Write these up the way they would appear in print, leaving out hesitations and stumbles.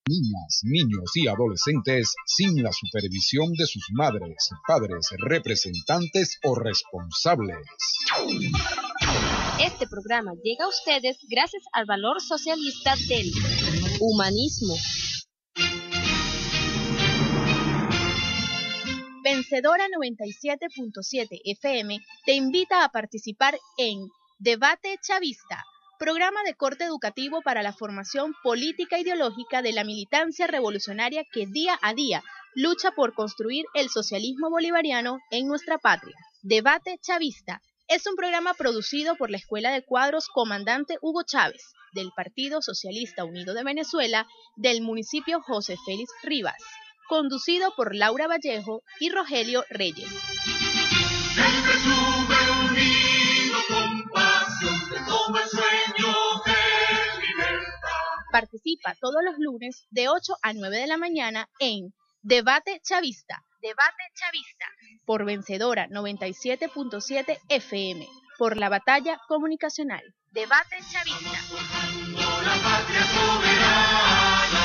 niñas, niños y adolescentes sin la supervisión de sus madres, padres, representantes o responsables. Este programa llega a ustedes gracias al valor socialista del humanismo. Vencedora 97.7 FM te invita a participar en Debate Chavista, programa de corte educativo para la formación política e ideológica de la militancia revolucionaria que día a día lucha por construir el socialismo bolivariano en nuestra patria. Debate Chavista es un programa producido por la Escuela de Cuadros Comandante Hugo Chávez, del Partido Socialista Unido de Venezuela, del municipio José Félix Rivas, conducido por Laura Vallejo y Rogelio Reyes. Siempre sube unido con pasión de todo el sueño de libertad. Participa todos los lunes de 8 a 9 de la mañana en Debate Chavista. Debate Chavista. Por Vencedora 97.7 FM. Por la batalla comunicacional. Debate Chavista. La patria soberana.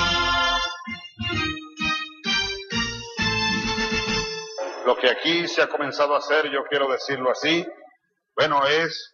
Lo que aquí se ha comenzado a hacer, yo quiero decirlo así, bueno, es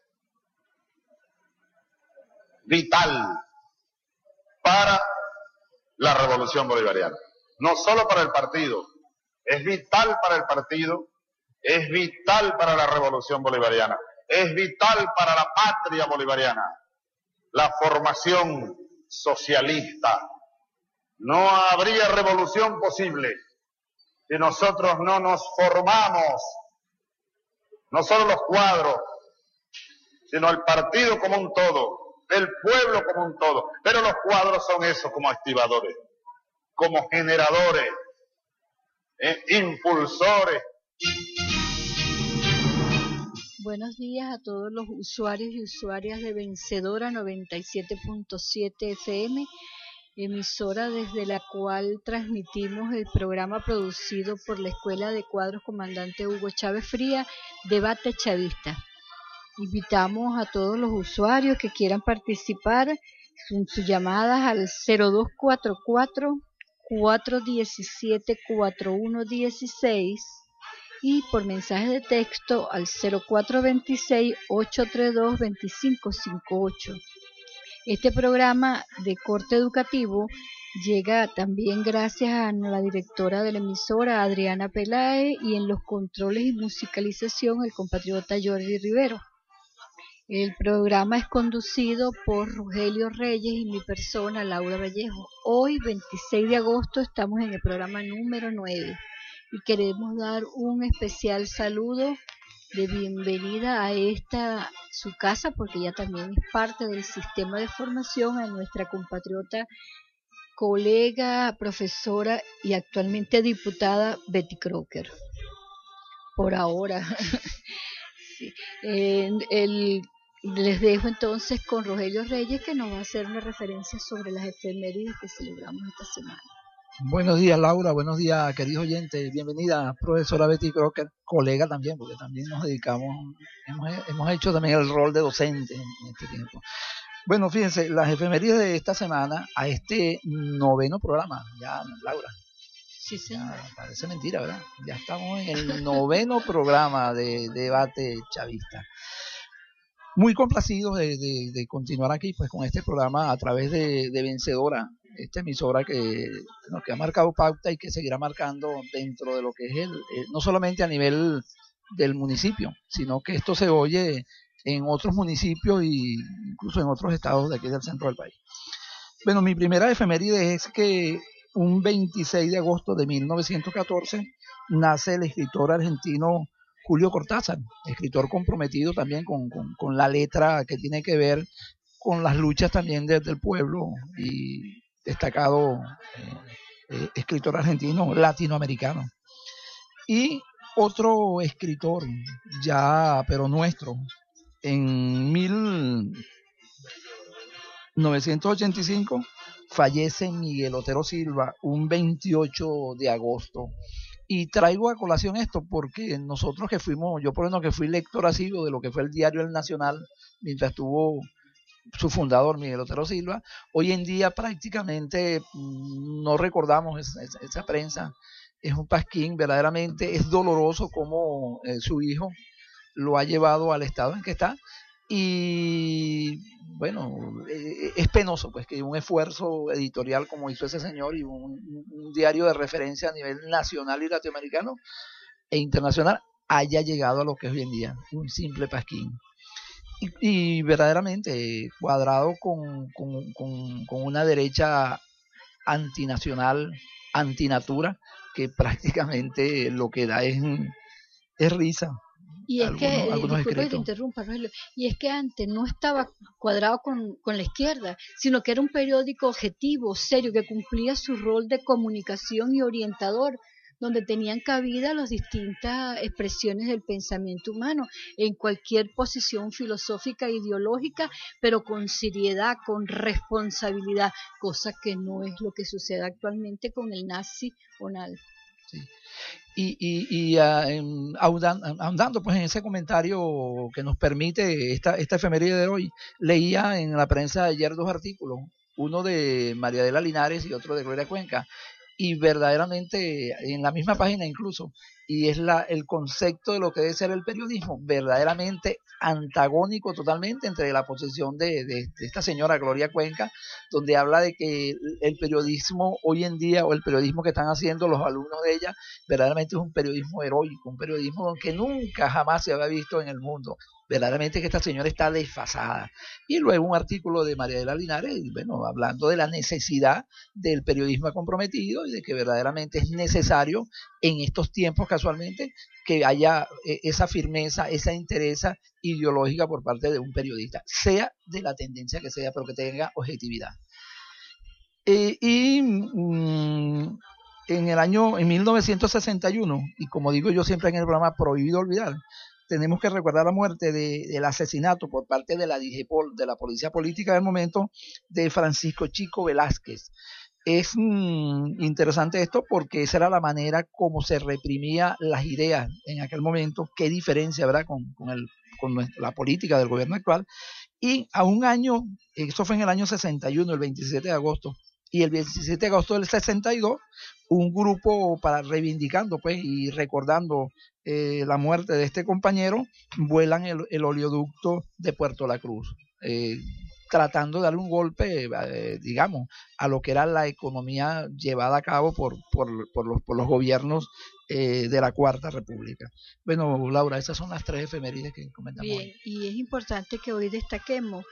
vital para la revolución bolivariana. No solo para el partido, es vital para el partido, es vital para la revolución bolivariana, es vital para la patria bolivariana, la formación socialista. No habría revolución posible si nosotros no nos formamos, no solo los cuadros, sino el partido como un todo, el pueblo como un todo. Pero los cuadros son eso, como activadores, como generadores, impulsores. Buenos días a todos los usuarios y usuarias de Vencedora 97.7 FM, emisora desde la cual transmitimos el programa producido por la Escuela de Cuadros Comandante Hugo Chávez Fría, Debate Chavista. Invitamos a todos los usuarios que quieran participar con sus llamadas al 0244-417-4116 y por mensaje de texto al 0426-832-2558. Este programa de corte educativo llega también gracias a la directora de la emisora, Adriana Peláez, y en los controles y musicalización, el compatriota Jordi Rivero. El programa es conducido por Rogelio Reyes y mi persona, Laura Vallejo. Hoy, 26 de agosto, estamos en el programa número 9 y queremos dar un especial saludo de bienvenida a esta su casa, porque ella también es parte del sistema de formación, a nuestra compatriota, colega, profesora y actualmente diputada Betty Crocker. Por ahora. Sí. Les dejo entonces con Rogelio Reyes, que nos va a hacer una referencia sobre las efemérides que celebramos esta semana. Buenos días, Laura. Buenos días, queridos oyentes. Bienvenida, profesora Betty Crocker, colega también, porque también nos dedicamos, hemos hecho también el rol de docente en este tiempo. Bueno, fíjense, las efemérides de esta semana, a este 9º programa, ya, Laura. Sí, señor. Parece mentira, ¿verdad? Ya estamos en el 9º programa de Debate Chavista. Muy complacidos de continuar aquí pues con este programa a través de Vencedora, esta emisora que ha marcado pauta y que seguirá marcando dentro de lo que es no solamente a nivel del municipio, sino que esto se oye en otros municipios e incluso en otros estados de aquí del centro del país. Bueno, mi primera efeméride es que un 26 de agosto de 1914 nace el escritor argentino Julio Cortázar, escritor comprometido también con la letra que tiene que ver con las luchas también del pueblo y destacado escritor argentino latinoamericano. Y otro escritor ya, pero nuestro, en 1985 fallece Miguel Otero Silva, un 28 de agosto. Y traigo a colación esto porque nosotros que fuimos, yo por ejemplo que fui lector asiduo de lo que fue el diario El Nacional, mientras estuvo su fundador Miguel Otero Silva. Hoy en día prácticamente no recordamos esa prensa. Es un pasquín, verdaderamente es doloroso como su hijo lo ha llevado al estado en que está. Y bueno, es penoso pues que un esfuerzo editorial como hizo ese señor y un diario de referencia a nivel nacional y latinoamericano e internacional haya llegado a lo que es hoy en día, un simple pasquín. Y verdaderamente cuadrado con una derecha antinacional, antinatura, que prácticamente lo que da es risa. Y es que, disculpa que te interrumpa, Rogelio, y es que antes no estaba cuadrado con la izquierda, sino que era un periódico objetivo, serio, que cumplía su rol de comunicación y orientador, donde tenían cabida las distintas expresiones del pensamiento humano, en cualquier posición filosófica e ideológica, pero con seriedad, con responsabilidad, cosa que no es lo que sucede actualmente con el nazi-onal. Sí. Y ahondando pues en ese comentario que nos permite esta efeméride de hoy, leía en la prensa ayer 2 artículos, uno de María Adela Linares y otro de Gloria Cuenca, y verdaderamente en la misma página incluso, y es el concepto de lo que debe ser el periodismo, verdaderamente antagónico totalmente entre la posición de esta señora Gloria Cuenca, donde habla de que el periodismo hoy en día, o el periodismo que están haciendo los alumnos de ella, verdaderamente es un periodismo heroico, un periodismo que nunca jamás se había visto en el mundo. Verdaderamente que esta señora está desfasada. Y luego un artículo de María de la Linares, bueno, hablando de la necesidad del periodismo comprometido y de que verdaderamente es necesario en estos tiempos casualmente que haya esa firmeza, esa entereza ideológica por parte de un periodista, sea de la tendencia que sea, pero que tenga objetividad. En 1961, y como digo yo siempre en el programa Prohibido Olvidar, tenemos que recordar la muerte del asesinato por parte de la DIGEPOL, de la Policía Política del momento, de Francisco Chico Velázquez. Es interesante esto porque esa era la manera como se reprimía las ideas en aquel momento. Qué diferencia, ¿verdad?, con la política del gobierno actual. Y a un año, eso fue en el año 61, el 27 de agosto, y el 17 de agosto del 62, un grupo reivindicando pues y recordando la muerte de este compañero, vuelan el oleoducto de Puerto La Cruz, tratando de darle un golpe, digamos, a lo que era la economía llevada a cabo por los gobiernos de la Cuarta República. Bueno, Laura, esas son las 3 efemérides que comentamos. Bien, hoy. Y es importante que hoy destaquemos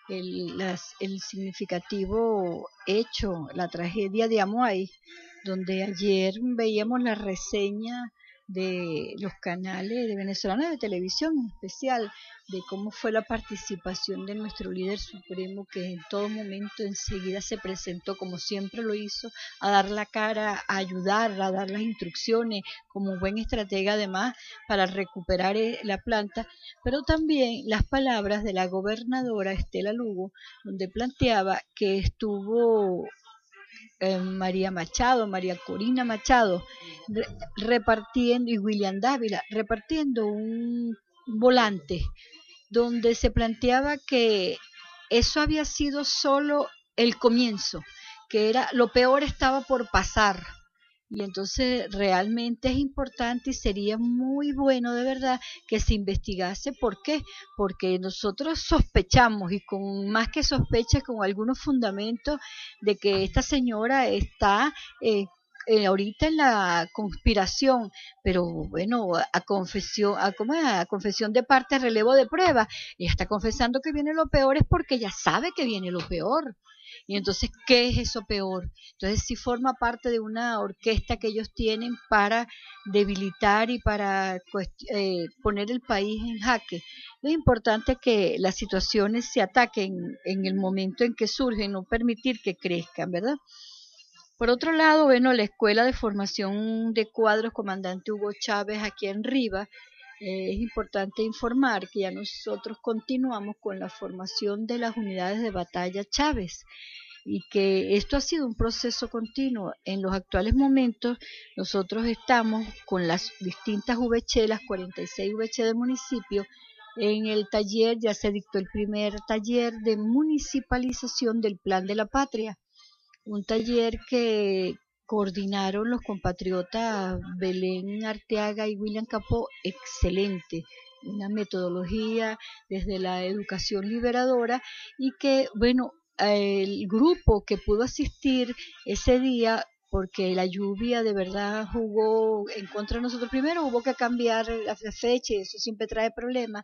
el significativo hecho, la tragedia de Amuay, donde ayer veíamos la reseña de los canales de venezolanos de televisión en especial, de cómo fue la participación de nuestro líder supremo, que en todo momento enseguida se presentó, como siempre lo hizo, a dar la cara, a ayudar, a dar las instrucciones, como un buen estratega además, para recuperar la planta, pero también las palabras de la gobernadora Estela Lugo, donde planteaba que estuvo María Corina Machado, repartiendo, y William Dávila, repartiendo un volante donde se planteaba que eso había sido solo el comienzo, que era lo peor estaba por pasar. Y entonces realmente es importante y sería muy bueno de verdad que se investigase. ¿Por qué? Porque nosotros sospechamos, y con más que sospechas, con algunos fundamentos, de que esta señora está ahorita en la conspiración, pero bueno, a confesión de parte, relevo de prueba. Ella está confesando que viene lo peor, es porque ella sabe que viene lo peor. Y entonces, ¿qué es eso peor? Entonces, sí forma parte de una orquesta que ellos tienen para debilitar y para poner el país en jaque. Es importante que las situaciones se ataquen en el momento en que surgen, no permitir que crezcan, ¿verdad? Por otro lado, bueno, la Escuela de Formación de Cuadros Comandante Hugo Chávez aquí en Riva, es importante informar que ya nosotros continuamos con la formación de las unidades de batalla Chávez y que esto ha sido un proceso continuo. En los actuales momentos nosotros estamos con las distintas VC, las 46 VC del municipio, En el taller ya se dictó el primer taller de municipalización del Plan de la Patria, un taller que coordinaron los compatriotas Belén Arteaga y William Capó, excelente, una metodología desde la educación liberadora y que, bueno, el grupo que pudo asistir ese día, porque la lluvia de verdad jugó en contra de nosotros, primero hubo que cambiar la fecha y eso siempre trae problemas,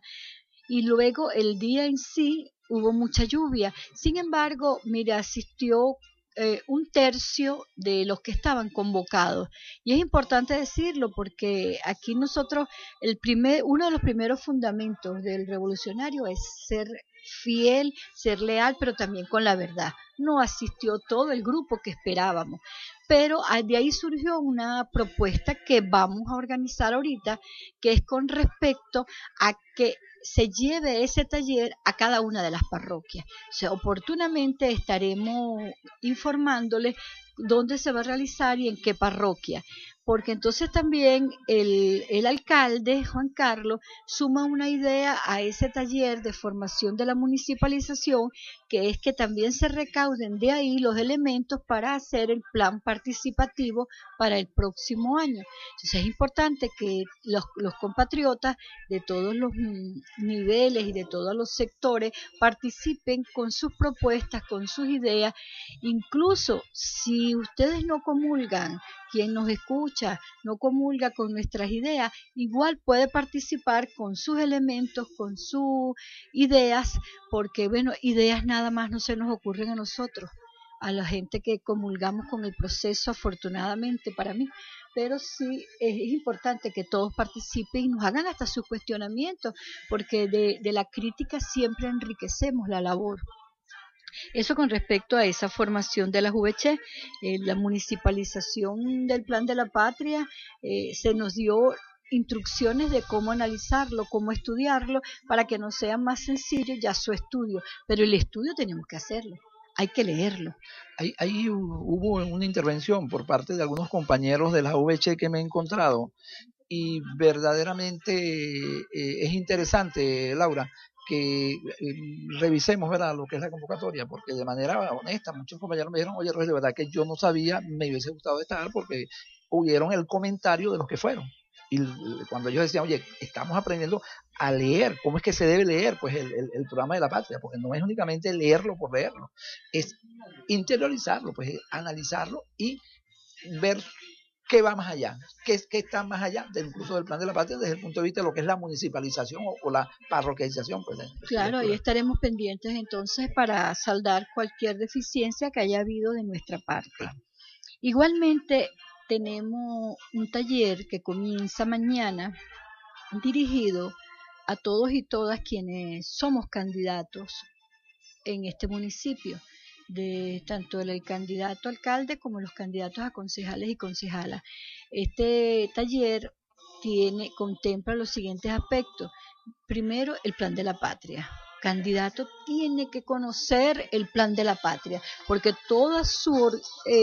y luego el día en sí hubo mucha lluvia. Sin embargo, mira, asistió un tercio de los que estaban convocados. Y es importante decirlo porque aquí nosotros, uno de los primeros fundamentos del revolucionario es ser fiel, ser leal, pero también con la verdad. No asistió todo el grupo que esperábamos, pero de ahí surgió una propuesta que vamos a organizar ahorita, que es con respecto a que se lleve ese taller a cada una de las parroquias. O sea, oportunamente estaremos informándoles dónde se va a realizar y en qué parroquia, porque entonces también el alcalde, Juan Carlos, suma una idea a ese taller de formación de la municipalización, que es que también se recauden de ahí los elementos para hacer el plan participativo para el próximo año. Entonces es importante que los compatriotas de todos los niveles y de todos los sectores participen con sus propuestas, con sus ideas. Incluso si ustedes no comulgan, quien nos escucha no comulga con nuestras ideas, igual puede participar con sus elementos, con sus ideas, porque bueno, ideas nada más no se nos ocurren a nosotros, a la gente que comulgamos con el proceso, afortunadamente para mí, pero sí es importante que todos participen y nos hagan hasta sus cuestionamientos, porque de la crítica siempre enriquecemos la labor. Eso con respecto a esa formación de la VC, la municipalización del Plan de la Patria, se nos dio instrucciones de cómo analizarlo, cómo estudiarlo, para que nos sea más sencillo ya su estudio, pero el estudio tenemos que hacerlo, hay que leerlo. Ahí hubo una intervención por parte de algunos compañeros de la VC que me he encontrado y verdaderamente es interesante, Laura, que revisemos, ¿verdad?, lo que es la convocatoria, porque de manera honesta muchos compañeros me dijeron, oye, Roger, de verdad que yo no sabía, me hubiese gustado estar, porque oyeron el comentario de los que fueron. Y cuando ellos decían, oye, estamos aprendiendo a leer, ¿cómo es que se debe leer? Pues el programa de la patria, porque no es únicamente leerlo por leerlo, es interiorizarlo, pues analizarlo y ver qué va más allá, qué está más allá incluso del Plan de la Patria desde el punto de vista de lo que es la municipalización o la parroquialización. Pues, claro, ahí estaremos pendientes entonces para saldar cualquier deficiencia que haya habido de nuestra parte. Igualmente tenemos un taller que comienza mañana dirigido a todos y todas quienes somos candidatos en este municipio, de tanto el candidato alcalde como los candidatos a concejales y concejalas. Este taller contempla los siguientes aspectos. Primero, el Plan de la Patria. Candidato tiene que conocer el Plan de la Patria, porque toda su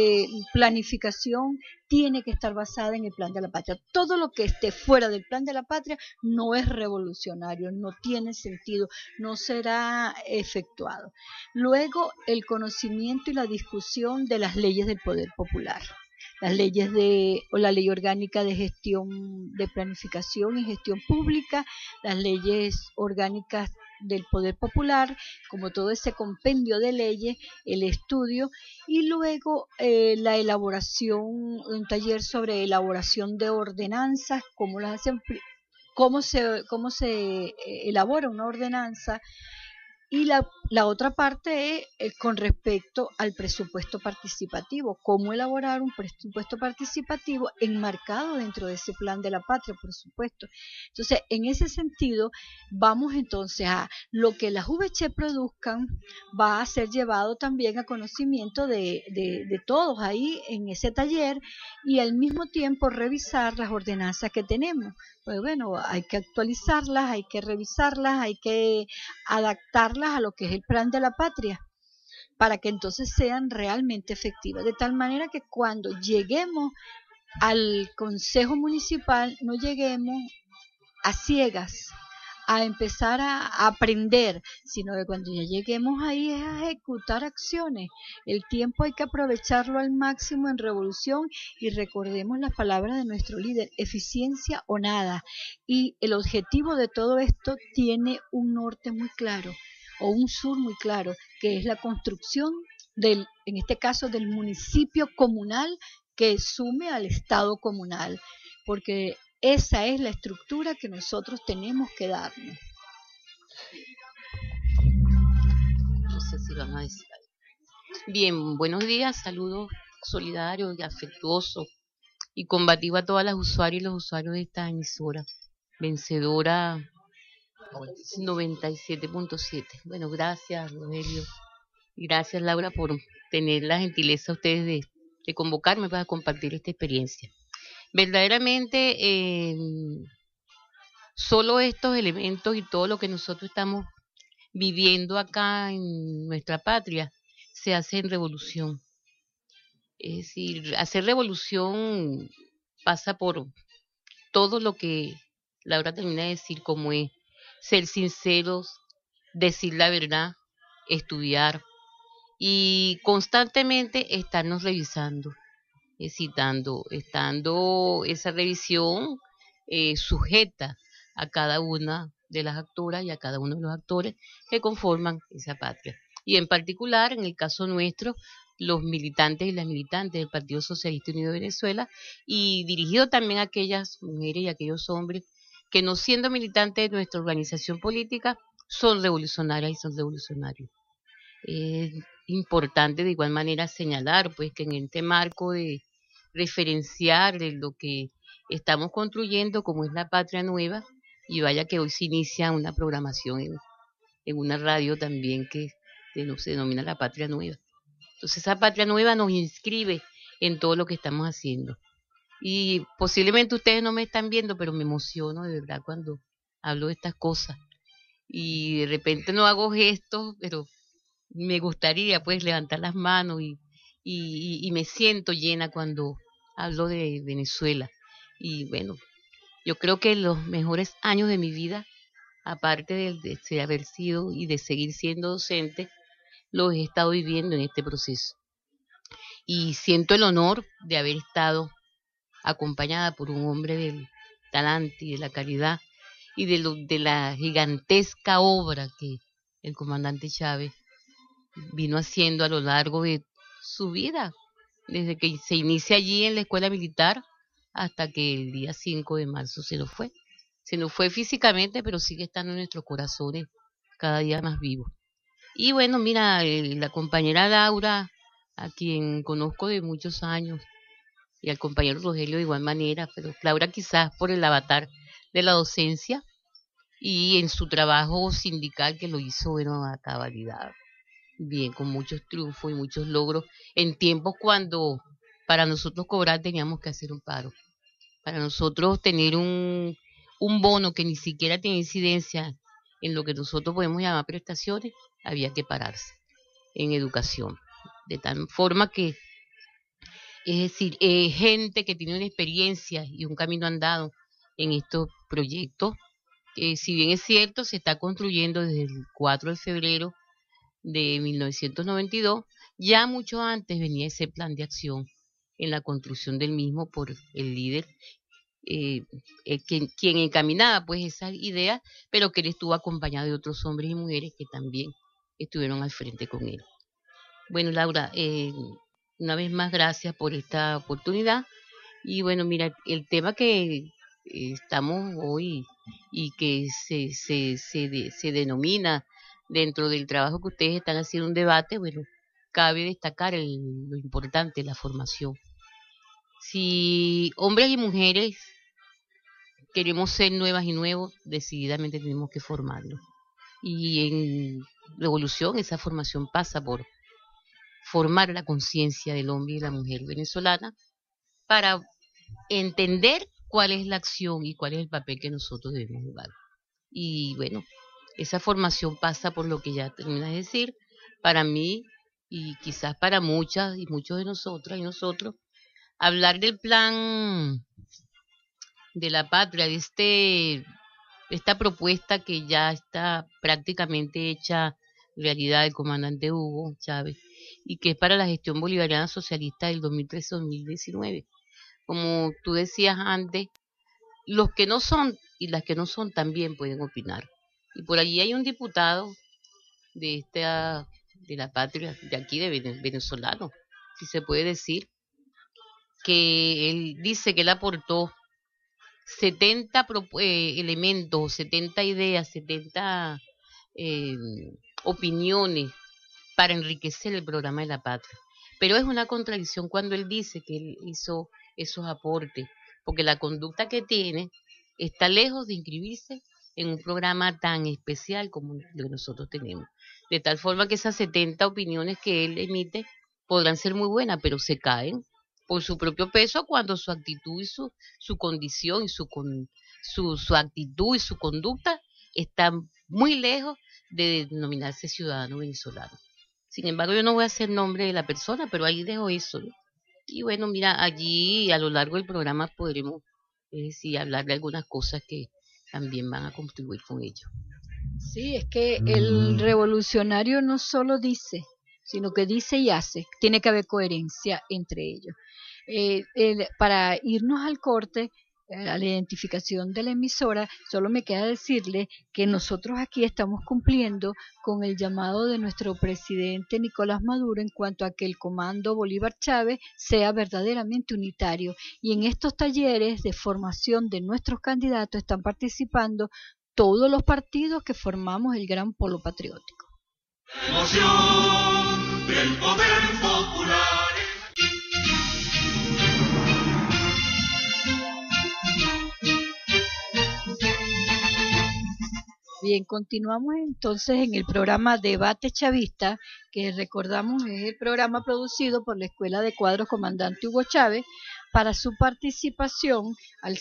planificación tiene que estar basada en el Plan de la Patria. Todo lo que esté fuera del Plan de la Patria no es revolucionario, no tiene sentido, no será efectuado. Luego, el conocimiento y la discusión de las leyes del poder popular. Las leyes la ley orgánica de gestión, de planificación y gestión pública, las leyes orgánicas del poder popular, como todo ese compendio de leyes, el estudio, y luego la elaboración, un taller sobre elaboración de ordenanzas, cómo las hacen, cómo se elabora una ordenanza. Y la otra parte es con respecto al presupuesto participativo, cómo elaborar un presupuesto participativo enmarcado dentro de ese Plan de la Patria, por supuesto. Entonces, en ese sentido, vamos entonces a lo que las VC produzcan, va a ser llevado también a conocimiento de todos ahí en ese taller, y al mismo tiempo revisar las ordenanzas que tenemos. Pues bueno, hay que actualizarlas, hay que revisarlas, hay que adaptarlas a lo que es el Plan de la Patria, para que entonces sean realmente efectivas, de tal manera que cuando lleguemos al Consejo Municipal no lleguemos a ciegas a empezar a aprender, sino que cuando ya lleguemos ahí es a ejecutar acciones. El tiempo hay que aprovecharlo al máximo en revolución y recordemos las palabras de nuestro líder, eficiencia o nada. Y el objetivo de todo esto tiene un norte muy claro o un sur muy claro, que es la construcción en este caso, del municipio comunal que sume al Estado comunal, porque esa es la estructura que nosotros tenemos que darnos. No sé si van a decir algo. Bien, buenos días, saludos solidarios y afectuosos y combativo a todas las usuarias y los usuarios de esta emisora, vencedora 97.7. Bueno, gracias Rogelio y gracias Laura por tener la gentileza ustedes de convocarme para compartir esta experiencia. Verdaderamente, solo estos elementos y todo lo que nosotros estamos viviendo acá en nuestra patria se hace en revolución. Es decir, hacer revolución pasa por todo lo que Laura termina de decir, como es ser sinceros, decir la verdad, estudiar y constantemente estarnos revisando, estando esa revisión sujeta a cada una de las actoras y a cada uno de los actores que conforman esa patria. Y en particular, en el caso nuestro, los militantes y las militantes del Partido Socialista Unido de Venezuela, y dirigido también a aquellas mujeres y a aquellos hombres que, no siendo militantes de nuestra organización política, son revolucionarias y son revolucionarios. Es importante de igual manera señalar pues que en este marco de referenciar de lo que estamos construyendo como es la Patria Nueva, y vaya que hoy se inicia una programación en una radio también que se denomina la Patria Nueva. Entonces esa Patria Nueva nos inscribe en todo lo que estamos haciendo. Y posiblemente ustedes no me están viendo, pero me emociono de verdad cuando hablo de estas cosas. Y de repente no hago gestos, pero me gustaría pues levantar las manos y me siento llena cuando hablo de Venezuela. Y bueno, yo creo que los mejores años de mi vida, aparte de haber sido y de seguir siendo docente, los he estado viviendo en este proceso. Y siento el honor de haber estado acompañada por un hombre del talante y de la calidad y de la gigantesca obra que el comandante Chávez vino haciendo a lo largo de su vida, desde que se inicia allí en la escuela militar hasta que el día 5 de marzo se nos fue. Se nos fue físicamente, pero sigue estando en nuestros corazones cada día más vivo. Y bueno, mira, la compañera Laura, a quien conozco de muchos años, y al compañero Rogelio de igual manera, pero Laura quizás por el avatar de la docencia y en su trabajo sindical que lo hizo, bueno, a cabalidad. Bien, con muchos triunfos y muchos logros en tiempos cuando para nosotros cobrar teníamos que hacer un paro. Para nosotros tener un bono que ni siquiera tenía incidencia en lo que nosotros podemos llamar prestaciones, había que pararse en educación. De tal forma que, es decir, gente que tiene una experiencia y un camino andado en estos proyectos, que si bien es cierto, se está construyendo desde el 4 de febrero de 1992, ya mucho antes venía ese plan de acción en la construcción del mismo por el líder, quien encaminaba pues esas ideas, pero que él estuvo acompañado de otros hombres y mujeres que también estuvieron al frente con él. Bueno, Laura, una vez más gracias por esta oportunidad. Y bueno, mira, el tema que estamos hoy y que se denomina dentro del trabajo que ustedes están haciendo un debate, bueno, cabe destacar lo importante, la formación. Si hombres y mujeres queremos ser nuevas y nuevos, decididamente tenemos que formarlos. Y en revolución esa formación pasa por formar la conciencia del hombre y la mujer venezolana para entender cuál es la acción y cuál es el papel que nosotros debemos jugar. Y bueno, esa formación pasa por lo que ya terminé de decir. Para mí, y quizás para muchas y muchos de nosotras y nosotros, hablar del plan de la patria, de este esta propuesta que ya está prácticamente hecha realidad del comandante Hugo Chávez y que es para la gestión bolivariana socialista del 2013-2019. Como tú decías antes, los que no son y las que no son también pueden opinar. Y por allí hay un diputado de la patria, de aquí de venezolano, si se puede decir, que él dice que él aportó 70 elementos, 70 ideas, 70 opiniones para enriquecer el programa de la patria. Pero es una contradicción cuando él dice que él hizo esos aportes, porque la conducta que tiene está lejos de inscribirse en un programa tan especial como el que nosotros tenemos. De tal forma que esas 70 opiniones que él emite podrán ser muy buenas, pero se caen por su propio peso cuando su actitud y su condición y su actitud y su conducta están muy lejos de denominarse ciudadano venezolano. Sin embargo, yo no voy a hacer nombre de la persona, pero ahí dejo eso, ¿no? Y bueno, mira, allí a lo largo del programa podremos hablar de algunas cosas que también van a contribuir con ello. Sí, es que el revolucionario no solo dice, sino que dice y hace. Tiene que haber coherencia entre ellos. Para irnos al corte, a la identificación de la emisora, solo me queda decirle que nosotros aquí estamos cumpliendo con el llamado de nuestro presidente Nicolás Maduro en cuanto a que el comando Bolívar Chávez sea verdaderamente unitario. Y en estos talleres de formación de nuestros candidatos están participando todos los partidos que formamos el gran polo patriótico. Emoción del poder popular. Bien, continuamos entonces en el programa Debate Chavista, que recordamos es el programa producido por la Escuela de Cuadros Comandante Hugo Chávez. Para su participación al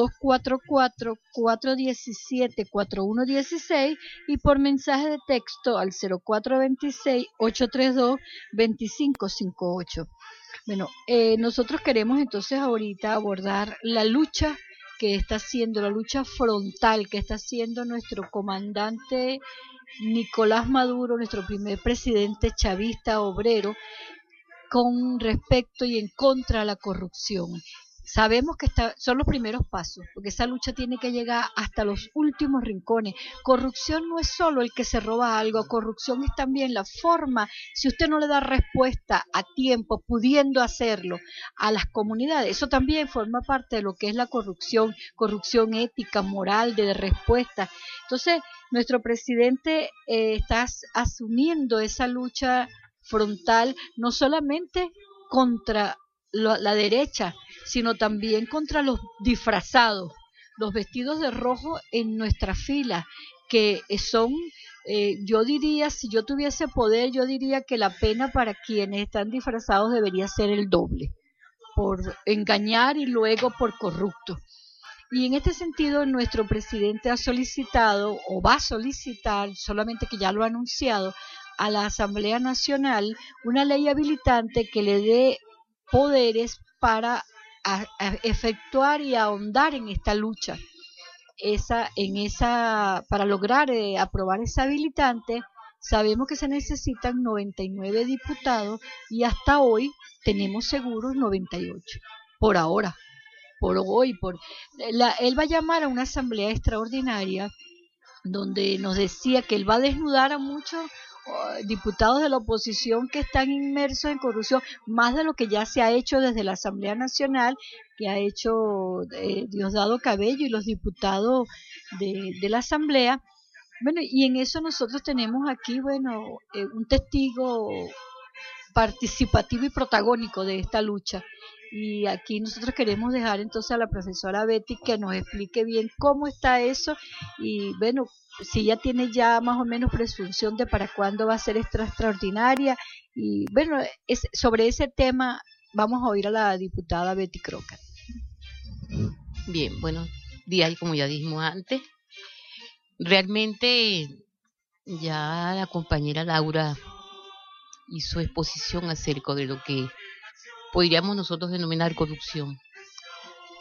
0244-417-4116 y por mensaje de texto al 0426-832-2558. Bueno, nosotros queremos entonces ahorita abordar la lucha que está haciendo, la lucha frontal que está haciendo nuestro comandante Nicolás Maduro, nuestro primer presidente chavista obrero, con respecto y en contra de la corrupción. Sabemos que son los primeros pasos, porque esa lucha tiene que llegar hasta los últimos rincones. Corrupción no es solo el que se roba algo, corrupción es también la forma, si usted no le da respuesta a tiempo, pudiendo hacerlo a las comunidades, eso también forma parte de lo que es la corrupción ética, moral, de respuesta. Entonces, nuestro presidente está asumiendo esa lucha frontal, no solamente contra la derecha, sino también contra los disfrazados, los vestidos de rojo en nuestra fila, que son, yo diría, si yo tuviese poder, yo diría que la pena para quienes están disfrazados debería ser el doble, por engañar y luego por corrupto. Y en este sentido, nuestro presidente ha solicitado, o va a solicitar, solamente que ya lo ha anunciado, a la Asamblea Nacional una ley habilitante que le dé poderes para a efectuar y ahondar en esta lucha. Para lograr aprobar esa habilitante, sabemos que se necesitan 99 diputados y hasta hoy tenemos seguros 98. Por ahora, por hoy, él va a llamar a una asamblea extraordinaria donde nos decía que él va a desnudar a muchos diputados de la oposición que están inmersos en corrupción, más de lo que ya se ha hecho desde la Asamblea Nacional, que ha hecho Diosdado Cabello y los diputados de la Asamblea. Bueno, y en eso nosotros tenemos aquí, un testigo participativo y protagónico de esta lucha. Y aquí nosotros queremos dejar entonces a la profesora Betty que nos explique bien cómo está eso y bueno, si ella tiene ya más o menos presunción de para cuándo va a ser esta extraordinaria. Y bueno, sobre ese tema vamos a oír a la diputada Betty Croca. Bien, buenos días, y como ya dijimos antes, realmente ya la compañera Laura hizo exposición acerca de lo que podríamos nosotros denominar corrupción.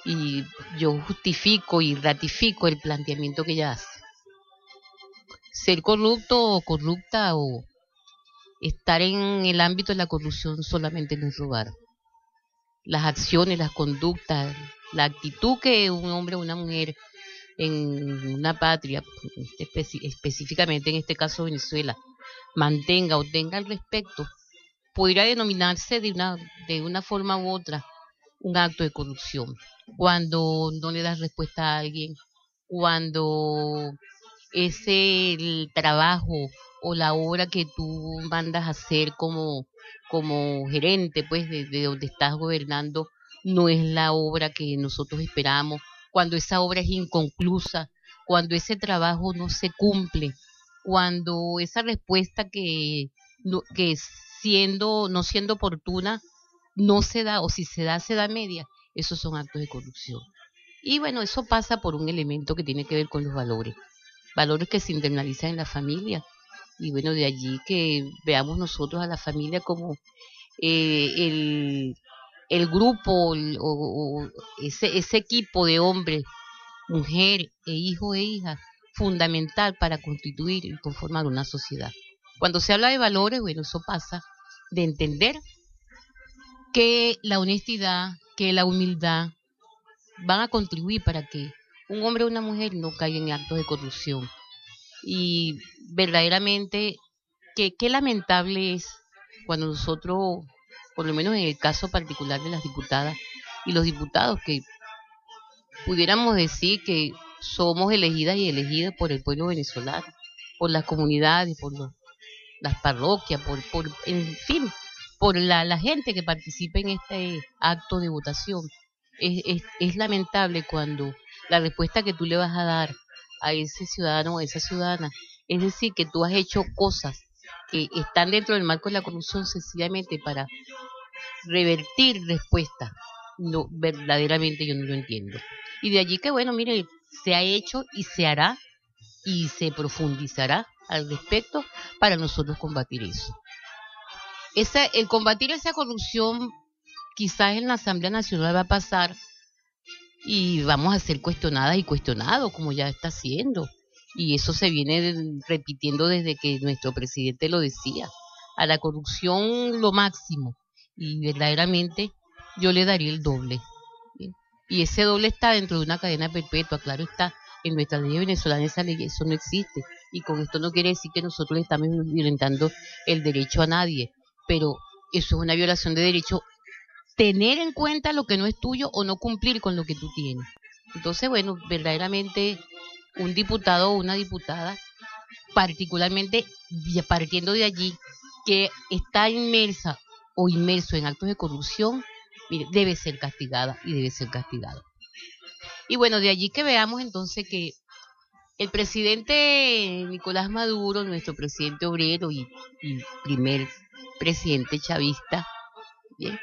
Y yo justifico y ratifico el planteamiento que ella hace. Ser corrupto o corrupta o estar en el ámbito de la corrupción solamente no es robar. Las acciones, las conductas, la actitud que un hombre o una mujer en una patria, específicamente en este caso Venezuela, mantenga o tenga al respecto, podría denominarse de una forma u otra un acto de corrupción. Cuando no le das respuesta a alguien, cuando el trabajo o la obra que tú mandas a hacer como gerente, pues, de donde estás gobernando, no es la obra que nosotros esperamos, cuando esa obra es inconclusa, cuando ese trabajo no se cumple, cuando esa respuesta que no siendo oportuna no se da, o si se da media, esos son actos de corrupción. Y bueno, eso pasa por un elemento que tiene que ver con los valores que se internalizan en la familia. Y bueno, de allí que veamos nosotros a la familia como el grupo o ese equipo de hombres, mujer e hijo e hija, fundamental para constituir y conformar una sociedad. Cuando se habla de valores, bueno, eso pasa de entender que la honestidad, que la humildad van a contribuir para que un hombre o una mujer no caiga en actos de corrupción. Y verdaderamente, qué lamentable es cuando nosotros, por lo menos en el caso particular de las diputadas y los diputados, que pudiéramos decir que somos elegidas y elegidas por el pueblo venezolano, por las comunidades, por las parroquias, en fin, por la gente que participa en este acto de votación. Es lamentable cuando la respuesta que tú le vas a dar a ese ciudadano o a esa ciudadana, es decir, que tú has hecho cosas que están dentro del marco de la corrupción sencillamente para revertir respuestas. No, verdaderamente yo no lo entiendo. Y de allí que, bueno, mire, se ha hecho y se hará y se profundizará al respecto para nosotros combatir eso. El combatir esa corrupción quizás en la Asamblea Nacional va a pasar y vamos a ser cuestionadas y cuestionados, como ya está haciendo. Y eso se viene repitiendo desde que nuestro presidente lo decía. A la corrupción lo máximo. Y verdaderamente yo le daría el doble. ¿Sí? Y ese doble está dentro de una cadena perpetua. Claro está, en nuestra ley venezolana esa ley, eso no existe. Y con esto no quiere decir que nosotros le estamos violentando el derecho a nadie. Pero eso es una violación de derecho, tener en cuenta lo que no es tuyo o no cumplir con lo que tú tienes. Entonces, bueno, verdaderamente un diputado o una diputada, particularmente partiendo de allí, que está inmersa o inmerso en actos de corrupción, mire, debe ser castigada y debe ser castigado. Y bueno, de allí que veamos entonces que el presidente Nicolás Maduro, nuestro presidente obrero y primer presidente chavista, ¿bien?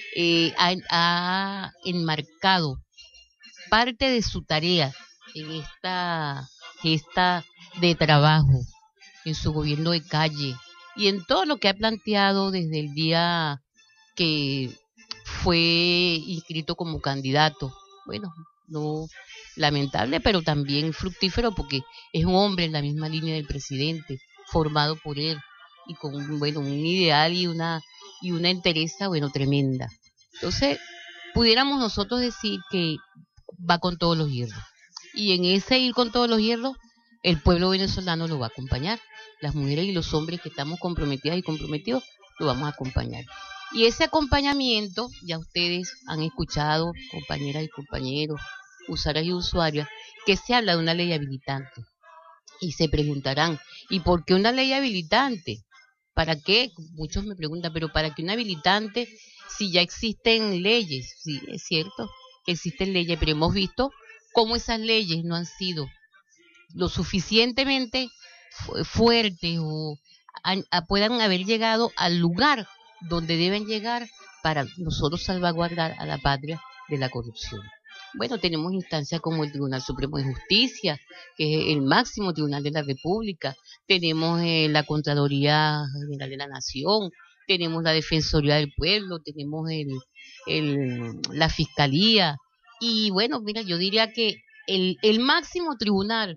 Ha enmarcado parte de su tarea en esta gesta de trabajo, en su gobierno de calle y en todo lo que ha planteado desde el día que fue inscrito como candidato. Bueno, no lamentable, pero también fructífero porque es un hombre en la misma línea del presidente, formado por él y con, bueno, un ideal y una entereza, bueno, tremenda. Entonces, pudiéramos nosotros decir que va con todos los hierros. Y en ese ir con todos los hierros, el pueblo venezolano lo va a acompañar. Las mujeres y los hombres que estamos comprometidas y comprometidos, lo vamos a acompañar. Y ese acompañamiento, ya ustedes han escuchado, compañeras y compañeros, usuarias y usuarias, que se habla de una ley habilitante. Y se preguntarán, ¿y por qué una ley habilitante? ¿Para qué? Muchos me preguntan, ¿pero para qué un habilitante si ya existen leyes? Sí, es cierto que existen leyes, pero hemos visto cómo esas leyes no han sido lo suficientemente fuertes o puedan haber llegado al lugar donde deben llegar para nosotros salvaguardar a la patria de la corrupción. Bueno, tenemos instancias como el Tribunal Supremo de Justicia, que es el máximo tribunal de la República, tenemos la Contraloría General de la Nación, tenemos la Defensoría del Pueblo, tenemos la Fiscalía, Y bueno, mira, yo diría que el máximo tribunal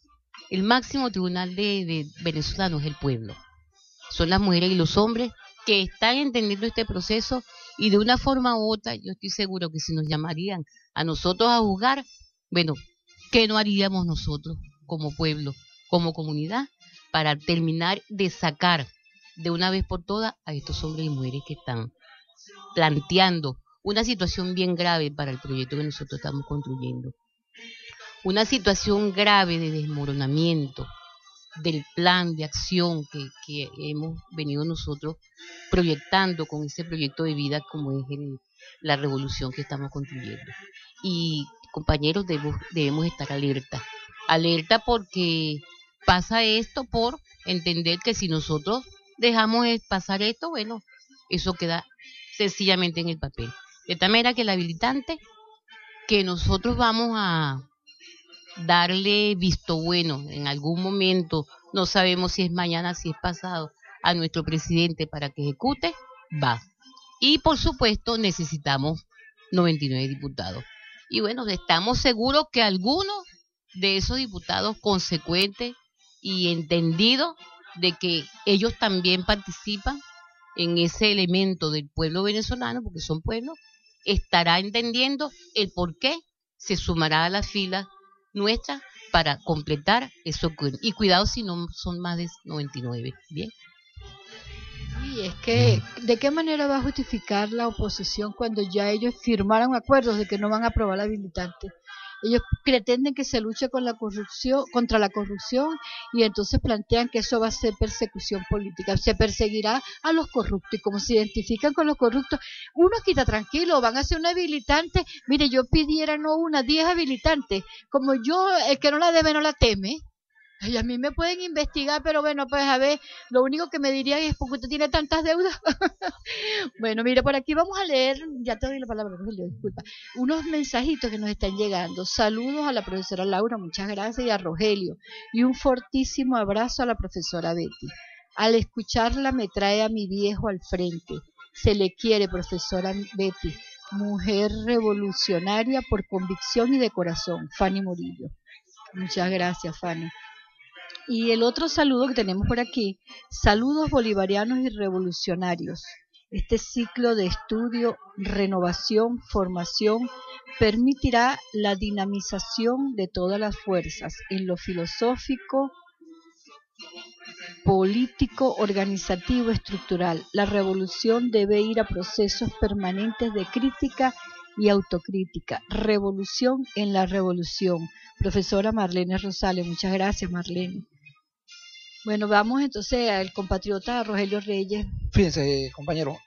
de venezolanos es el pueblo. Son las mujeres y los hombres que están entendiendo este proceso, y de una forma u otra yo estoy seguro que si nos llamarían a nosotros a juzgar, bueno, ¿qué no haríamos nosotros como pueblo, como comunidad, para terminar de sacar de una vez por todas a estos hombres y mujeres que están planteando una situación bien grave para el proyecto que nosotros estamos construyendo? Una situación grave de desmoronamiento del plan de acción que hemos venido nosotros proyectando con ese proyecto de vida como es la revolución que estamos construyendo. Y compañeros, debemos estar alerta porque pasa esto por entender que si nosotros dejamos pasar esto, bueno, eso queda sencillamente en el papel. De tal manera que el habilitante que nosotros vamos a darle visto bueno en algún momento, no sabemos si es mañana, si es pasado, a nuestro presidente para que ejecute, va. Y por supuesto necesitamos 99 diputados. Y bueno, estamos seguros que algunos de esos diputados consecuentes y entendidos de que ellos también participan en ese elemento del pueblo venezolano, porque son pueblos, estará entendiendo el por qué se sumará a la fila nuestra para completar eso. Y cuidado si no son más de 99, ¿bien? Y es que, ¿de qué manera va a justificar la oposición cuando ya ellos firmaron acuerdos de que no van a aprobar la habilitante? Ellos pretenden que se luche con la corrupción, contra la corrupción, y entonces plantean que eso va a ser persecución política. Se perseguirá a los corruptos, y como se identifican con los corruptos, uno quita tranquilo, van a ser una habilitante. Mire, yo pidiera no una, 10 habilitantes. Como yo, el que no la debe no la teme. Y a mí me pueden investigar, pero bueno, pues a ver, lo único que me dirían es porque usted tiene tantas deudas. Bueno, mire, por aquí vamos a leer, ya te doy la palabra, Rogelio, disculpa, unos mensajitos que nos están llegando. Saludos a la profesora Laura, muchas gracias, y a Rogelio, y un fortísimo abrazo a la profesora Betty. Al escucharla me trae a mi viejo al frente. Se le quiere, profesora Betty, mujer revolucionaria por convicción y de corazón. Fanny Murillo. Muchas gracias, Fanny. Y el otro saludo que tenemos por aquí, saludos bolivarianos y revolucionarios. Este ciclo de estudio, renovación, formación, permitirá la dinamización de todas las fuerzas en lo filosófico, político, organizativo, estructural. La revolución debe ir a procesos permanentes de crítica y autocrítica. Revolución en la revolución. Profesora Marlene Rosales, muchas gracias, Marlene. Bueno, vamos entonces al compatriota Rogelio Reyes. Fíjense, compañero,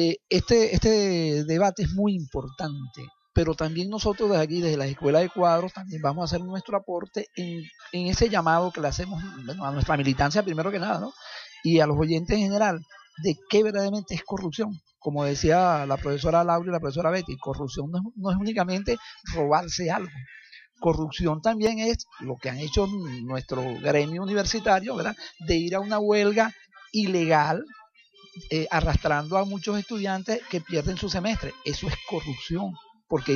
este debate es muy importante, pero también nosotros desde aquí, desde la Escuela de Cuadros, también vamos a hacer nuestro aporte en ese llamado que le hacemos, bueno, a nuestra militancia primero que nada, ¿no? Y a los oyentes en general, de qué verdaderamente es corrupción. Como decía la profesora Laura y la profesora Betty, corrupción no es únicamente robarse algo. Corrupción también es lo que han hecho nuestro gremio universitario, ¿verdad? De ir a una huelga ilegal, arrastrando a muchos estudiantes que pierden su semestre. Eso es corrupción, porque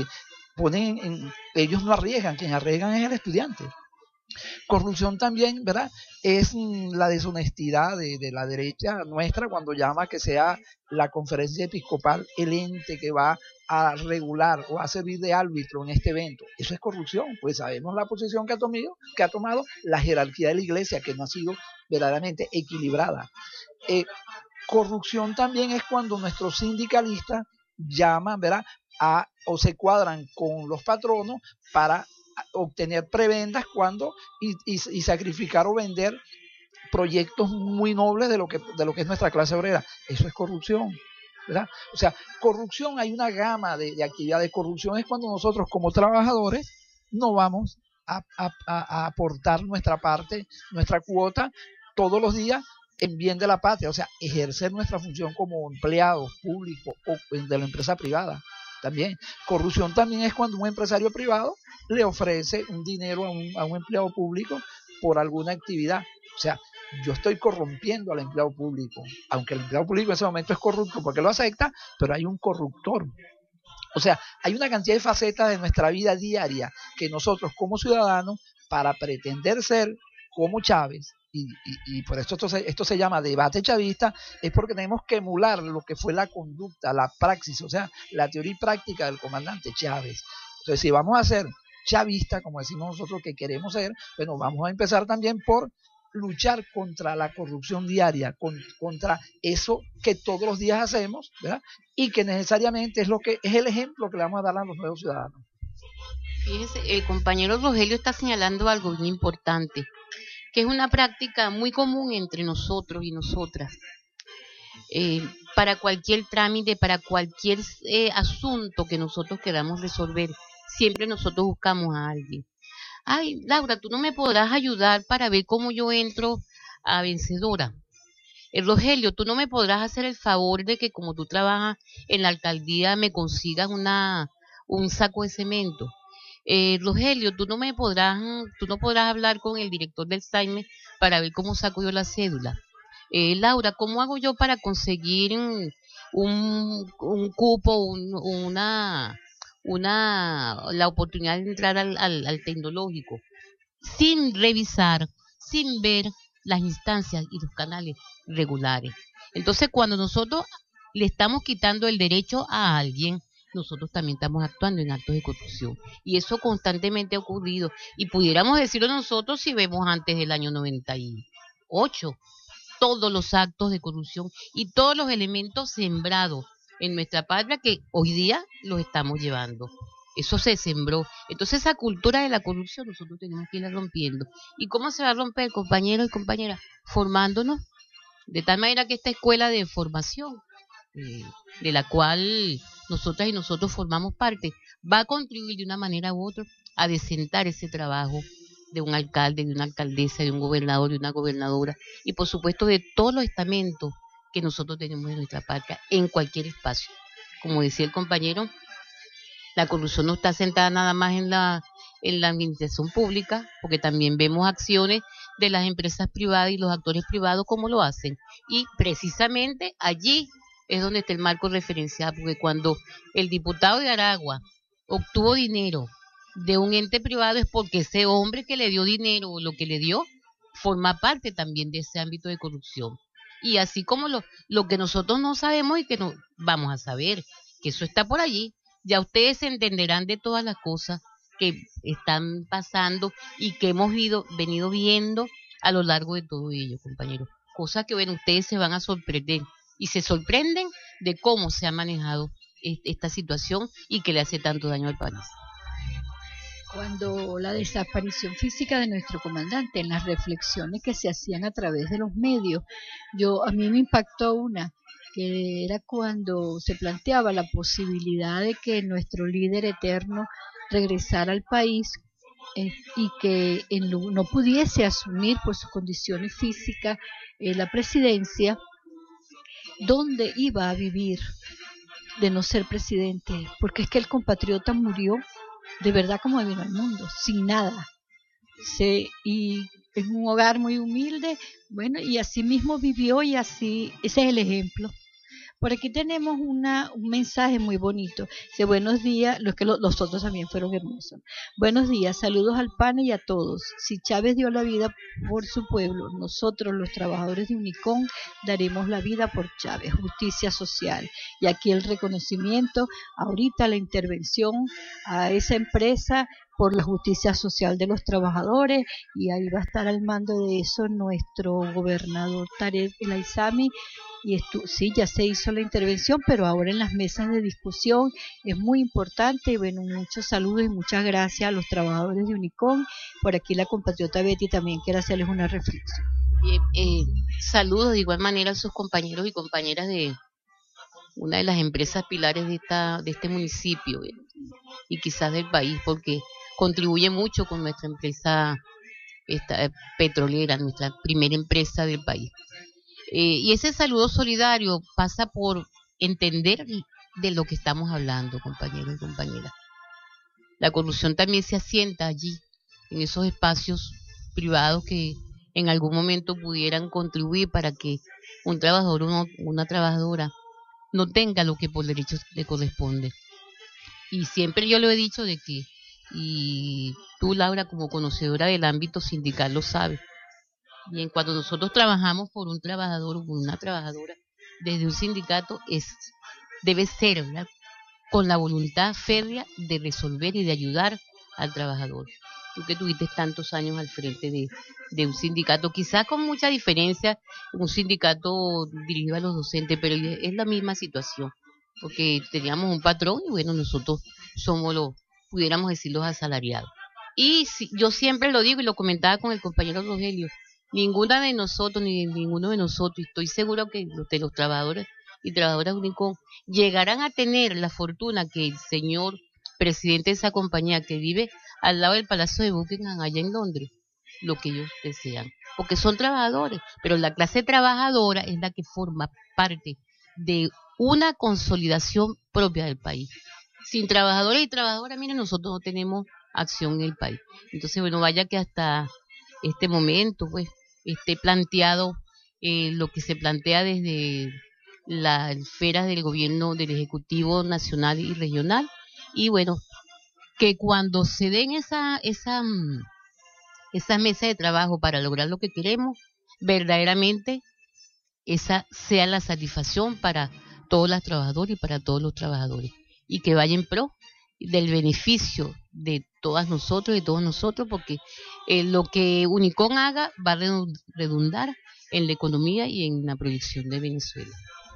ellos no arriesgan, quien arriesgan es el estudiante. Corrupción también, ¿verdad? Es la deshonestidad de la derecha nuestra cuando llama a que sea la conferencia episcopal el ente que va a regular o a servir de árbitro en este evento. Eso es corrupción, pues sabemos la posición que ha tomado la jerarquía de la iglesia, que no ha sido verdaderamente equilibrada. Corrupción también es cuando nuestros sindicalistas llaman, ¿verdad?, o se cuadran con los patronos para obtener prebendas y sacrificar o vender proyectos muy nobles de lo que es nuestra clase obrera. Eso es corrupción, ¿verdad? O sea, corrupción, hay una gama de actividades. Corrupción es cuando nosotros como trabajadores no vamos a aportar nuestra parte, nuestra cuota todos los días en bien de la patria, o sea, ejercer nuestra función como empleados públicos o de la empresa privada. También corrupción también es cuando un empresario privado le ofrece un dinero a un empleado público por alguna actividad. O sea, yo estoy corrompiendo al empleado público, aunque el empleado público en ese momento es corrupto porque lo acepta, pero hay un corruptor. O sea, hay una cantidad de facetas de nuestra vida diaria que nosotros como ciudadanos, para pretender ser como Chávez, y por esto se llama debate chavista, es porque tenemos que emular lo que fue la conducta, la praxis, o sea, la teoría y práctica del comandante Chávez. Entonces, si vamos a ser chavistas, como decimos nosotros que queremos ser, bueno, vamos a empezar también por luchar contra la corrupción diaria, contra eso que todos los días hacemos, ¿verdad? Y que necesariamente es el ejemplo que le vamos a dar a los nuevos ciudadanos. Fíjese, el compañero Rogelio está señalando algo muy importante, que es una práctica muy común entre nosotros y nosotras. Para cualquier trámite, para cualquier asunto que nosotros queramos resolver, siempre nosotros buscamos a alguien. Ay, Laura, tú no me podrás ayudar para ver cómo yo entro a vencedora. Rogelio, tú no me podrás hacer el favor de que como tú trabajas en la alcaldía me consigas un saco de cemento. Rogelio, tú no podrás hablar con el director del SAIME para ver cómo saco yo la cédula. Laura, ¿cómo hago yo para conseguir un cupo, la oportunidad de entrar al tecnológico? Sin revisar, sin ver las instancias y los canales regulares. Entonces, cuando nosotros le estamos quitando el derecho a alguien, nosotros también estamos actuando en actos de corrupción. Y eso constantemente ha ocurrido. Y pudiéramos decirlo nosotros si vemos antes del año 98, todos los actos de corrupción y todos los elementos sembrados en nuestra patria que hoy día los estamos llevando. Eso se sembró. Entonces esa cultura de la corrupción nosotros tenemos que ir rompiendo. ¿Y cómo se va a romper, compañeros y compañeras? Formándonos, de tal manera que esta escuela de formación, de la cual nosotras y nosotros formamos parte, va a contribuir de una manera u otra a desentar ese trabajo de un alcalde, de una alcaldesa, de un gobernador, de una gobernadora, y por supuesto de todos los estamentos que nosotros tenemos en nuestra patria, en cualquier espacio. Como decía el compañero, la corrupción no está sentada nada más en la administración pública, porque también vemos acciones de las empresas privadas y los actores privados como lo hacen. Y precisamente allí es donde está el marco referencial, porque cuando el diputado de Aragua obtuvo dinero de un ente privado es porque ese hombre que le dio dinero o lo que le dio forma parte también de ese ámbito de corrupción. Y así como lo que nosotros no sabemos y que no vamos a saber, que eso está por allí, ya ustedes se entenderán de todas las cosas que están pasando y que hemos venido viendo a lo largo de todo ello, compañeros. Cosas que, bueno, ustedes se van a sorprender y se sorprenden de cómo se ha manejado esta situación y que le hace tanto daño al país. Cuando la desaparición física de nuestro comandante, en las reflexiones que se hacían a través de los medios, a mí me impactó una, que era cuando se planteaba la posibilidad de que nuestro líder eterno regresara al país y que no pudiese asumir por sus condiciones físicas la presidencia, ¿dónde iba a vivir de no ser presidente? Porque es que el compatriota murió de verdad como vino al mundo, sin nada. Y en un hogar muy humilde, bueno, y así mismo vivió y así, ese es el ejemplo. Por aquí tenemos un mensaje muy bonito. Dice, buenos días, los otros también fueron hermosos. Buenos días, saludos al PANE y a todos. Si Chávez dio la vida por su pueblo, nosotros los trabajadores de Unicom daremos la vida por Chávez, justicia social. Y aquí el reconocimiento, ahorita la intervención a esa empresa por la justicia social de los trabajadores, y ahí va a estar al mando de eso nuestro gobernador Tarek El Aizami. Y sí, ya se hizo la intervención, pero ahora en las mesas de discusión es muy importante. Y bueno, muchos saludos y muchas gracias a los trabajadores de Unicom. Por aquí la compatriota Betty también quiere hacerles una reflexión. Bien, saludos de igual manera a sus compañeros y compañeras de una de las empresas pilares de este municipio y quizás del país, porque contribuye mucho con nuestra empresa petrolera, nuestra primera empresa del país. Y ese saludo solidario pasa por entender de lo que estamos hablando, compañeros y compañeras. La corrupción también se asienta allí, en esos espacios privados que en algún momento pudieran contribuir para que un trabajador o una trabajadora no tenga lo que por derecho le corresponde. Y siempre yo lo he dicho de que, y tú, Laura, como conocedora del ámbito sindical, lo sabes. Bien, cuando nosotros trabajamos por un trabajador o por una trabajadora desde un sindicato, debe ser, ¿verdad?, con la voluntad férrea de resolver y de ayudar al trabajador. Tú que tuviste tantos años al frente de un sindicato, quizás con mucha diferencia, un sindicato dirigido a los docentes, pero es la misma situación, porque teníamos un patrón y bueno, nosotros somos pudiéramos decir, los asalariados. Y yo siempre lo digo y lo comentaba con el compañero Rogelio, ninguna de nosotros, ni ninguno de nosotros, y estoy seguro que de los trabajadores y trabajadoras de Unicom llegarán a tener la fortuna que el señor presidente de esa compañía que vive al lado del Palacio de Buckingham allá en Londres, lo que ellos desean, porque son trabajadores, pero la clase trabajadora es la que forma parte de una consolidación propia del país. Sin trabajadores y trabajadoras, miren, nosotros no tenemos acción en el país. Entonces, bueno, vaya que hasta este momento, pues, esté planteado lo que se plantea desde las esferas del gobierno, del Ejecutivo Nacional y Regional, y bueno, que cuando se den esa mesa de trabajo para lograr lo que queremos, verdaderamente esa sea la satisfacción para todas las trabajadoras y para todos los trabajadores, y que vaya en pro del beneficio de todas nosotros y todos nosotros, porque lo que Unicom haga va a redundar en la economía y en la proyección de Venezuela.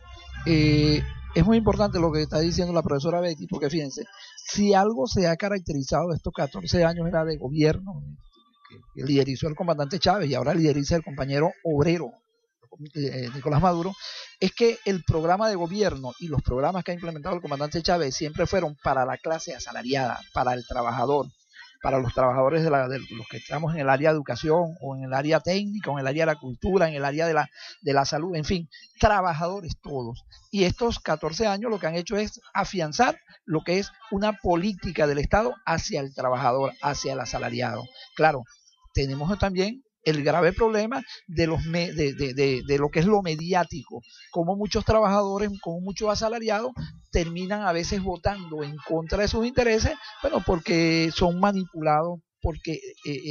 Es muy importante lo que está diciendo la profesora Betty, porque fíjense, si algo se ha caracterizado estos 14 años era de gobierno, que liderizó el comandante Chávez y ahora lideriza el compañero obrero Nicolás Maduro, es que el programa de gobierno y los programas que ha implementado el comandante Chávez siempre fueron para la clase asalariada, para el trabajador, para los trabajadores de los que estamos en el área de educación o en el área técnica o en el área de la cultura, en el área de la salud, en fin, trabajadores todos. Y estos 14 años lo que han hecho es afianzar lo que es una política del Estado hacia el trabajador, hacia el asalariado. Claro, tenemos también el grave problema de lo que es lo mediático, como muchos trabajadores, como muchos asalariados terminan a veces votando en contra de sus intereses, bueno, porque son manipulados, porque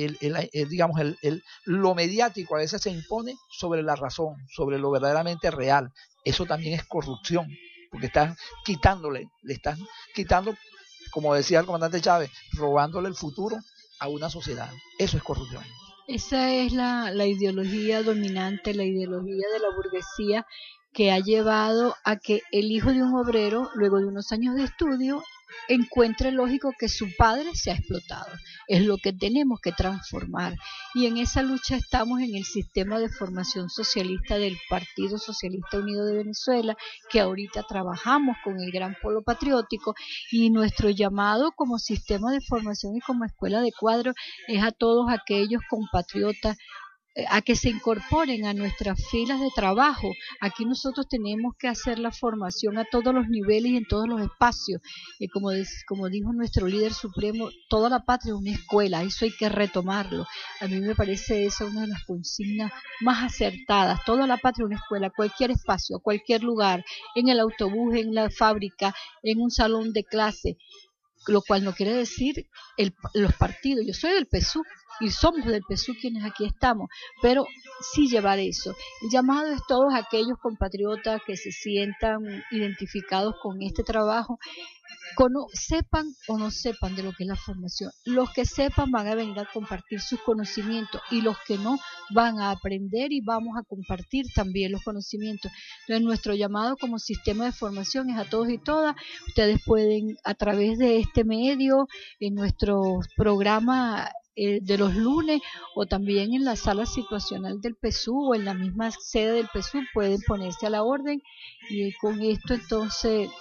lo mediático a veces se impone sobre la razón, sobre lo verdaderamente real. Eso también es corrupción, porque están le están quitando, como decía el comandante Chávez, robándole el futuro a una sociedad. Eso es corrupción. Esa es la ideología dominante, la ideología de la burguesía que ha llevado a que el hijo de un obrero, luego de unos años de estudio, encuentre lógico que su padre se ha explotado. Es lo que tenemos que transformar. Y en esa lucha estamos en el sistema de formación socialista del Partido Socialista Unido de Venezuela, que ahorita trabajamos con el Gran Polo Patriótico, y nuestro llamado como sistema de formación y como escuela de cuadros es a todos aquellos compatriotas a que se incorporen a nuestras filas de trabajo. Aquí nosotros tenemos que hacer la formación a todos los niveles y en todos los espacios. Como dijo nuestro líder supremo, toda la patria es una escuela, eso hay que retomarlo. A mí me parece esa una de las consignas más acertadas. Toda la patria es una escuela, cualquier espacio, cualquier lugar, en el autobús, en la fábrica, en un salón de clase, lo cual no quiere decir los partidos. Yo soy del PSUV y somos del PSUV quienes aquí estamos, pero sí llevar eso. El llamado es todos aquellos compatriotas que se sientan identificados con este trabajo, sepan o no sepan de lo que es la formación. Los que sepan van a venir a compartir sus conocimientos, y los que no van a aprender y vamos a compartir también los conocimientos. Entonces, nuestro llamado como sistema de formación es a todos y todas. Ustedes pueden, a través de este medio, en nuestro programa de los lunes, o también en la sala situacional del PSUV o en la misma sede del PSUV, pueden ponerse a la orden. Y con esto entonces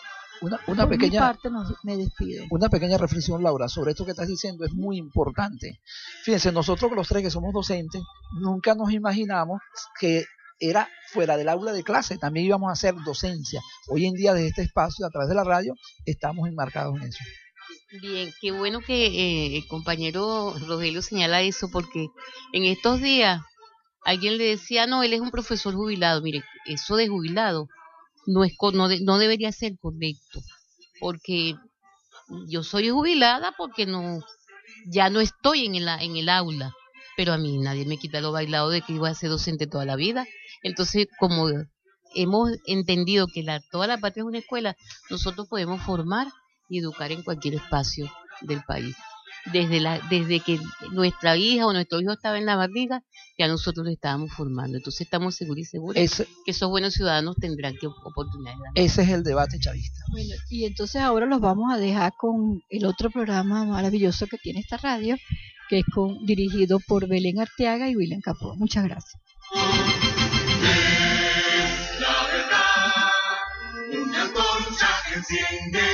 me despido. Una pequeña reflexión, Laura, sobre esto que estás diciendo es muy importante. Fíjense, nosotros los tres que somos docentes nunca nos imaginamos que era fuera del aula de clase, también íbamos a hacer docencia. Hoy en día, desde este espacio, a través de la radio, estamos enmarcados en eso. Bien, qué bueno que el compañero Rogelio señala eso, porque en estos días alguien le decía, no, él es un profesor jubilado. Mire, eso de jubilado no debería ser correcto, porque yo soy jubilada porque ya no estoy en el aula, pero a mí nadie me quita lo bailado de que iba a ser docente toda la vida. Entonces, como hemos entendido que toda la patria es una escuela, nosotros podemos formar y educar en cualquier espacio del país. Desde que nuestra hija o nuestro hijo estaba en la barriga, ya nosotros lo estábamos formando. Entonces estamos seguros y seguras que esos buenos ciudadanos tendrán oportunidades. Ese es el debate chavista. Bueno, y entonces ahora los vamos a dejar con el otro programa maravilloso que tiene esta radio, que es dirigido por Belén Arteaga y William Capó. Muchas gracias. Es la verdad, una antorcha que enciende